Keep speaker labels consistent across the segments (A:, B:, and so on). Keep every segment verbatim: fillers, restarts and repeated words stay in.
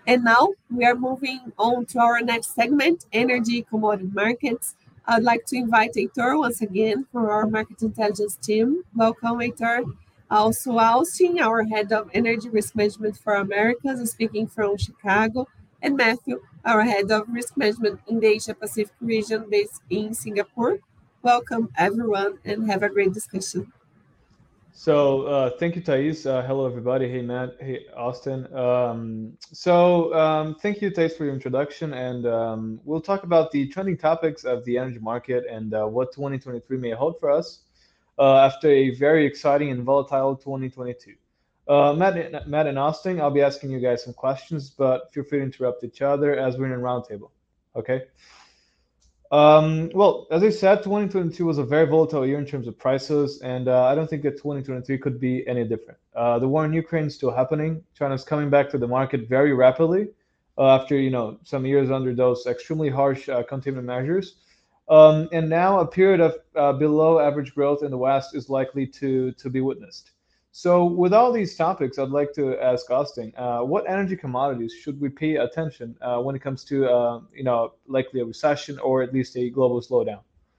A: And now we are moving on to our next segment, energy commodity markets. I'd like to invite Heitor once again for our market intelligence team. Welcome, Heitor. Also, Austin, our head of energy risk management for Americas, is speaking from Chicago, and Matthew, our head of risk management in the Asia Pacific region based in Singapore. Welcome, everyone, and have a great discussion.
B: So uh, thank you, Thais. Uh, hello, everybody. Hey, Matt. Hey, Austin. Um, so um, thank you, Thais, for your introduction, and um, we'll talk about the trending topics of the energy market and uh, what twenty twenty-three may hold for us uh, after a very exciting and volatile twenty twenty-two. Uh, Matt, and- Matt and Austin, I'll be asking you guys some questions, but feel free to interrupt each other as we're in a roundtable. Okay. Um, well, as I said, twenty twenty-two was a very volatile year in terms of prices, and uh, I don't think that twenty twenty-three could be any different. Uh, the war in Ukraine is still happening. China's coming back to the market very rapidly uh, after you know some years under those extremely harsh uh, containment measures, um, and now a period of uh, below average growth in the West is likely to to be witnessed. So, with all these topics, I'd like to ask Austin, uh, what energy commodities should we pay attention uh, when it comes to, uh, you know, likely a recession or at least a global slowdown?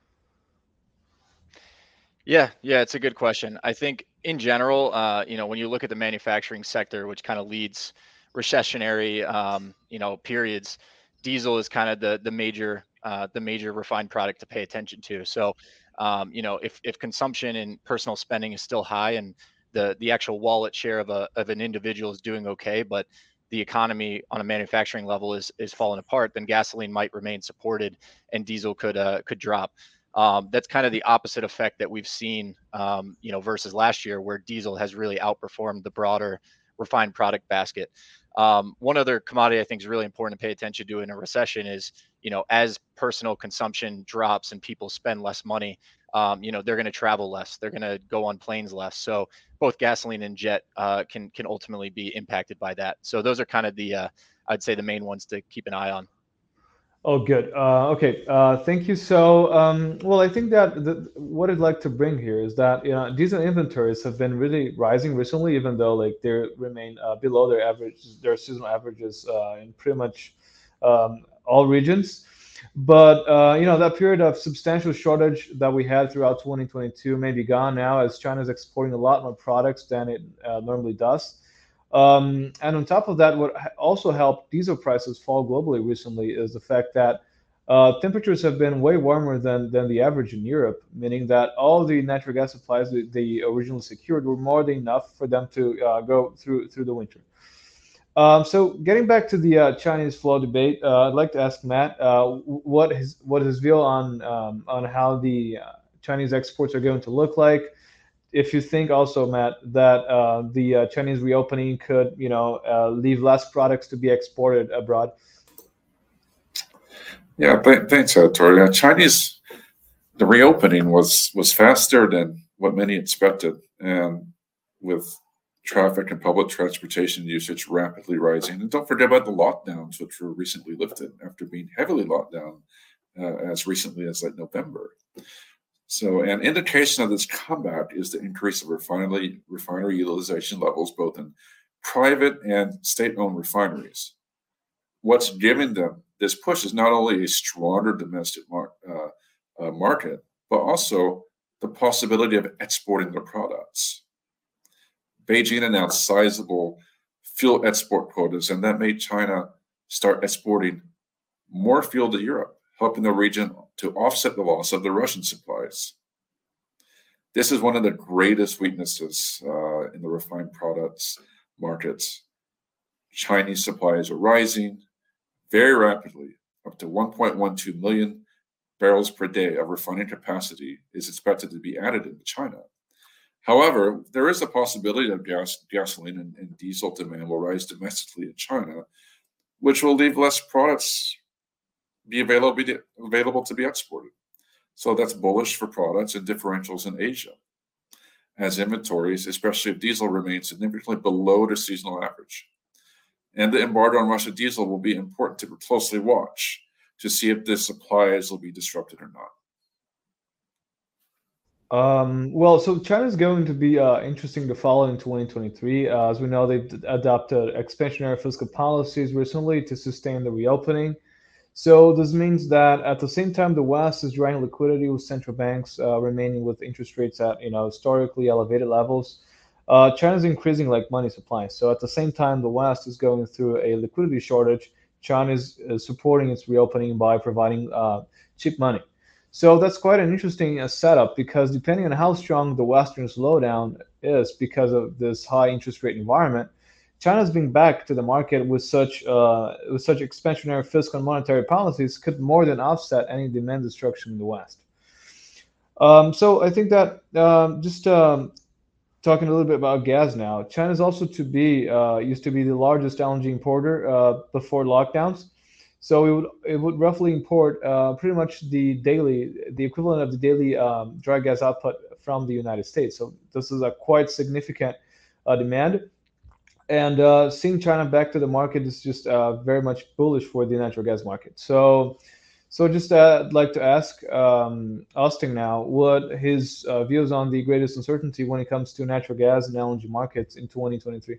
C: Yeah, yeah, it's a good question. I think in general, uh, you know, when you look at the manufacturing sector, which kind of leads recessionary, um, you know, periods, diesel is kind of the the major uh, the major refined product to pay attention to. So, um, you know, if if consumption and personal spending is still high and the the actual wallet share of a of an individual is doing okay, but the economy on a manufacturing level is is falling apart, then gasoline might remain supported and diesel could uh, could drop. Um, that's kind of the opposite effect that we've seen, um, you know, versus last year, where diesel has really outperformed the broader refined product basket. Um, one other commodity I think is really important to pay attention to in a recession is, you know, as personal consumption drops and people spend less money, um, you know, they're going to travel less, they're going to go on planes less. So both gasoline and jet uh, can can ultimately be impacted by that. So those are kind of the, uh, I'd say, the main ones to keep an eye on.
B: Oh, good. Uh, okay. Uh, thank you. So, um, well, I think that the, what I'd like to bring here is that you know diesel inventories have been really rising recently, even though like they remain uh, below their average, their seasonal averages uh, in pretty much um, all regions. But uh, you know that period of substantial shortage that we had throughout twenty twenty-two may be gone now, as China is exporting a lot more products than it uh, normally does. Um, and on top of that, what also helped diesel prices fall globally recently is the fact that uh, temperatures have been way warmer than, than the average in Europe, meaning that all the natural gas supplies that they originally secured were more than enough for them to uh, go through through the winter. Um, so getting back to the uh, Chinese flow debate, uh, I'd like to ask Matt uh, what his what his view on um, on how the uh, Chinese exports are going to look like. If you think also, Matt, that uh, the uh, Chinese reopening could, you know, uh, leave less products to be exported abroad.
D: Yeah, th- thanks, Tori. Uh, Chinese the reopening was was faster than what many expected, and with traffic and public transportation usage rapidly rising. And don't forget about the lockdowns, which were recently lifted after being heavily locked down uh, as recently as like November. So, an indication of this comeback is the increase of refinery refinery utilization levels, both in private and state-owned refineries. What's giving them this push is not only a stronger domestic mar- uh, uh, market, but also the possibility of exporting their products. Beijing announced sizable fuel export quotas, and that made China start exporting more fuel to Europe, helping the region to offset the loss of the Russian supplies. This is one of the greatest weaknesses uh, in the refined products markets. Chinese supplies are rising very rapidly, up to one point one two million barrels per day of refining capacity is expected to be added into China. However, there is a possibility that gas, gasoline and, and diesel demand will rise domestically in China, which will leave less products be available, be available to be exported. So that's bullish for products and differentials in Asia, as inventories, especially if diesel, remain significantly below the seasonal average. And the embargo on Russian diesel will be important to closely watch to see if the supplies will be disrupted or not.
B: Um, well, so China is going to be uh, interesting to follow in twenty twenty-three. Uh, as we know, they've d- adopted expansionary fiscal policies recently to sustain the reopening. So this means that at the same time, the West is draining liquidity with central banks uh, remaining with interest rates at you know historically elevated levels. Uh, China's increasing like money supply. So at the same time, the West is going through a liquidity shortage. China is, is supporting its reopening by providing uh, cheap money. So that's quite an interesting uh, setup because depending on how strong the Western slowdown is because of this high interest rate environment, China's being back to the market with such uh, with such expansionary fiscal and monetary policies could more than offset any demand destruction in the West. Um, so I think that um, just um, talking a little bit about gas now, China's also to be uh, used to be the largest L N G importer uh, before lockdowns. So it would it would roughly import uh, pretty much the daily the equivalent of the daily um, dry gas output from the United States. So this is a quite significant uh, demand. And uh, seeing China back to the market is just uh, very much bullish for the natural gas market. So, so just uh, I'd like to ask um, Austin now what his uh, views on the greatest uncertainty when it comes to natural gas and L N G markets in twenty twenty-three.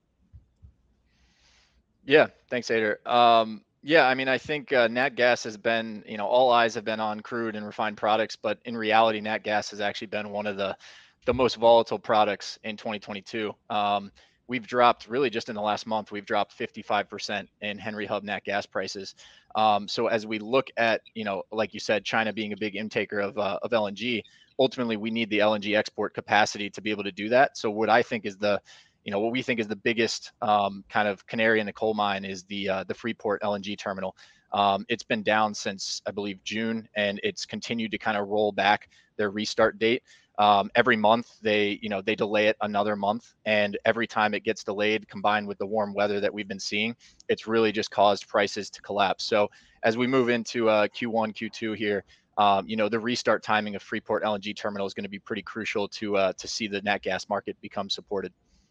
C: Yeah, thanks, Ader. Um, yeah, I mean, I think uh, nat gas has been, you know, all eyes have been on crude and refined products, but in reality, nat gas has actually been one of the the most volatile products in twenty twenty-two. Um, we've dropped really just in the last month, we've dropped fifty-five percent in Henry Hub nat gas prices. Um, so as we look at, you know, like you said, China being a big intaker of uh, of L N G, ultimately we need the L N G export capacity to be able to do that. So what I think is the you know, what we think is the biggest um, kind of canary in the coal mine is the uh, the Freeport L N G terminal. Um, it's been down since I believe June, and it's continued to kind of roll back their restart date. Um, every month they, you know, they delay it another month, and every time it gets delayed, combined with the warm weather that we've been seeing, it's really just caused prices to collapse. So as we move into uh, Q one, Q two here, um, you know, the restart timing of Freeport L N G terminal is going to be pretty crucial to uh, to see the nat gas market become supported.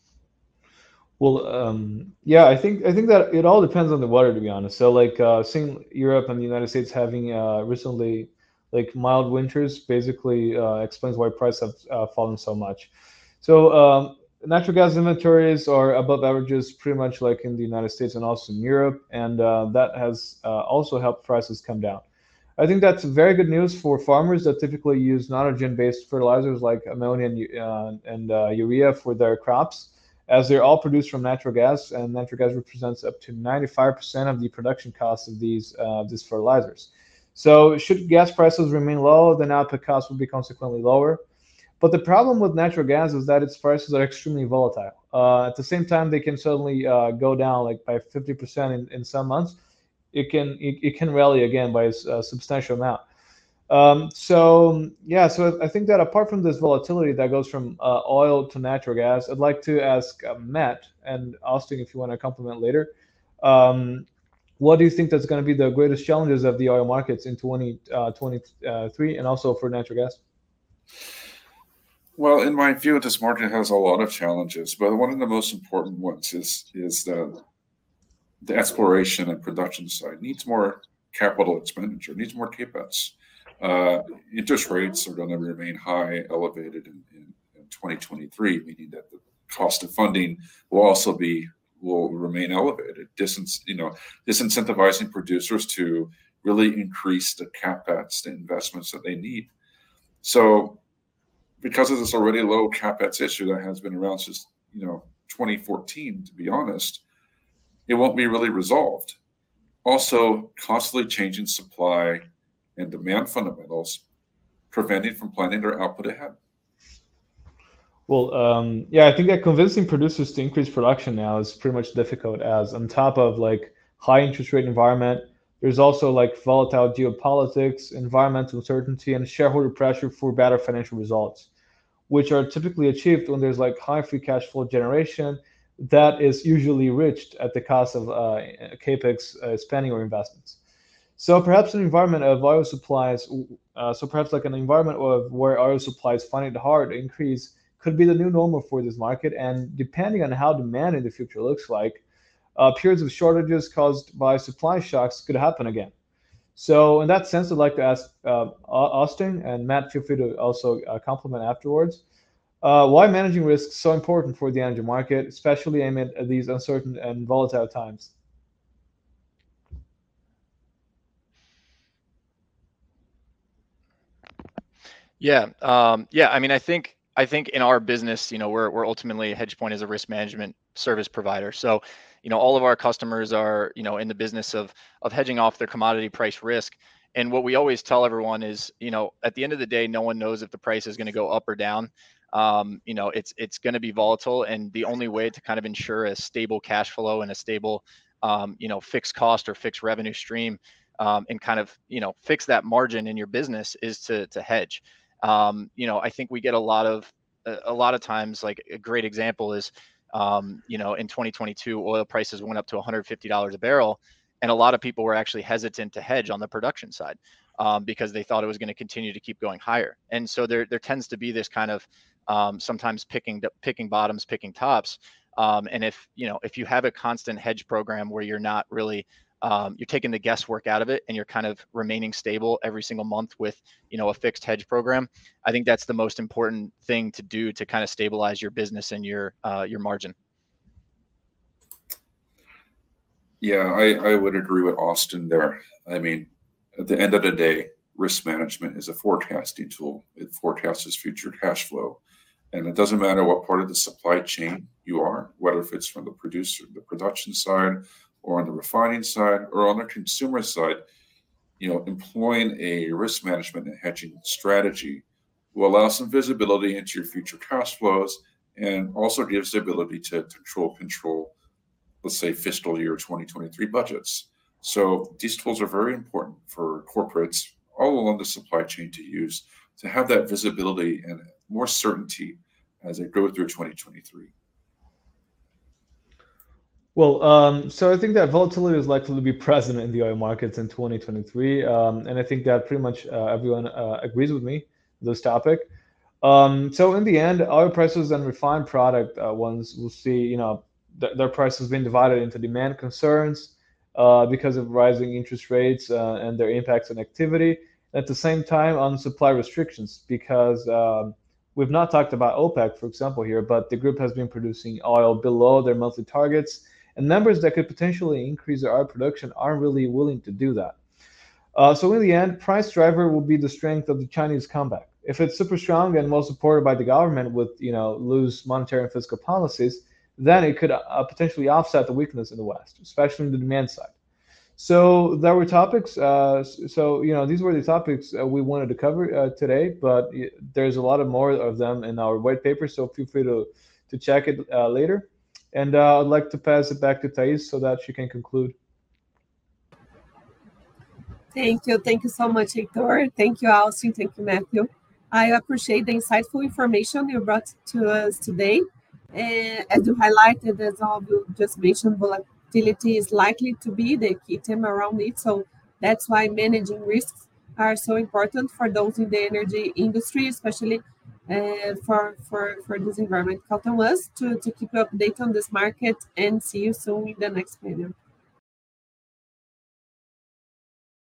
B: Well, um, yeah, I think I think that it all depends on the weather, to be honest. So, like, uh, seeing Europe and the United States having uh, recently like mild winters basically uh, explains why prices have uh, fallen so much. So, um, natural gas inventories are above averages, pretty much like in the United States and also in Europe, and uh, that has uh, also helped prices come down. I think that's very good news for farmers that typically use nitrogen-based fertilizers like ammonia and, uh, and uh, urea for their crops, as they're all produced from natural gas, and natural gas represents up to ninety-five percent of the production cost of these uh, these fertilizers. So, should gas prices remain low, then output costs will be consequently lower. But the problem with natural gas is that its prices are extremely volatile. Uh, at the same time, they can suddenly uh, go down like by fifty percent in, in some months. It can it, it can rally again by a, a substantial amount. Um, so yeah, so I think that apart from this volatility that goes from uh, oil to natural gas, I'd like to ask uh, Matt and Austin if you want to comment later. Um, what do you think that's going to be the greatest challenges of the oil markets in twenty twenty-three and also for natural gas?
D: Well, in my view, this market has a lot of challenges, but one of the most important ones is is that the exploration and production side needs more capital expenditure, needs more capex. Uh, interest rates are going to remain high, elevated in, in, in twenty twenty-three, meaning that the cost of funding will also be will remain elevated. Dis, you know, disincentivizing producers to really increase the capex, the investments that they need. So, because of this already low capex issue that has been around since you know twenty fourteen, to be honest, it won't be really resolved. Also, constantly changing supply and demand fundamentals, preventing from planning their output ahead.
B: Well, um, yeah, I think that convincing producers to increase production now is pretty much difficult, as on top of like high interest rate environment, there's also like volatile geopolitics, environmental uncertainty, and shareholder pressure for better financial results, which are typically achieved when there's like high free cash flow generation that is usually reached at the cost of uh, capex uh, spending or investments. So perhaps an environment of oil supplies, uh, so perhaps like an environment of where oil supplies find it hard to increase could be the new normal for this market. And depending on how demand in the future looks like, uh, periods of shortages caused by supply shocks could happen again. So in that sense, I'd like to ask uh, Austin and Matt, feel free to also uh, compliment afterwards. Uh, why managing risk is so important for the energy market, especially amid these uncertain and volatile times?
C: Yeah, um, yeah. I mean, I think I think in our business, you know, we're we're ultimately HedgePoint as a risk management service provider. So, you know, all of our customers are, you know, in the business of of hedging off their commodity price risk. And what we always tell everyone is, you know, at the end of the day, no one knows if the price is going to go up or down. Um, you know, it's it's going to be volatile, and the only way to kind of ensure a stable cash flow and a stable, um, you know, fixed cost or fixed revenue stream, um, and kind of, you know, fix that margin in your business is to to hedge. Um, you know, I think we get a lot of a, a lot of times, like a great example is, um, you know, in twenty twenty-two, oil prices went up to one hundred fifty dollars a barrel, and a lot of people were actually hesitant to hedge on the production side, um, because they thought it was going to continue to keep going higher. And so there there tends to be this kind of, um, sometimes picking picking bottoms, picking tops. Um, and if you know if you have a constant hedge program where you're not really, um, you're taking the guesswork out of it, and you're kind of remaining stable every single month with, you know, a fixed hedge program, I think that's the most important thing to do to kind of stabilize your business and your uh, your margin.
D: Yeah, I, I would agree with Austin there. I mean, at the end of the day, risk management is a forecasting tool. It forecasts future cash flow. And it doesn't matter what part of the supply chain you are, whether if it's from the producer, the production side, or on the refining side, or on the consumer side, you know, employing a risk management and hedging strategy will allow some visibility into your future cash flows, and also gives the ability to control control, let's say, fiscal year twenty twenty-three budgets. So these tools are very important for corporates all along the supply chain to use, to have that visibility and more certainty as they go through twenty twenty-three.
B: Well, um, so I think that volatility is likely to be present in the oil markets in twenty twenty-three, um, and I think that pretty much uh, everyone uh, agrees with me on this topic. Um, so in the end, oil prices and refined product uh, ones will see, you know, th- their prices being divided into demand concerns uh, because of rising interest rates uh, and their impacts on activity. At the same time, on supply restrictions, because um, we've not talked about OPEC, for example, here, but the group has been producing oil below their monthly targets, and numbers that could potentially increase their oil production aren't really willing to do that. Uh, so in the end, price driver will be the strength of the Chinese comeback. If it's super strong and well supported by the government with, you know, loose monetary and fiscal policies, then it could uh, potentially offset the weakness in the West, especially in the demand side. So there were topics. Uh, so you know, these were the topics uh, we wanted to cover uh, today, but there's a lot of more of them in our white paper. So feel free to to check it uh, later. And uh, I'd like to pass it back to Thais so that she can conclude.
A: Thank you. Thank you so much, Hector. Thank you, Austin. Thank you, Matthew. I appreciate the insightful information you brought to us today. And as you highlighted, as all of you just mentioned, volatility is likely to be the key theme around it. So that's why managing risks are so important for those in the energy industry, especially uh, for, for, for this environment. Count on us to, to keep you updated on this market, and see you soon in the next panel.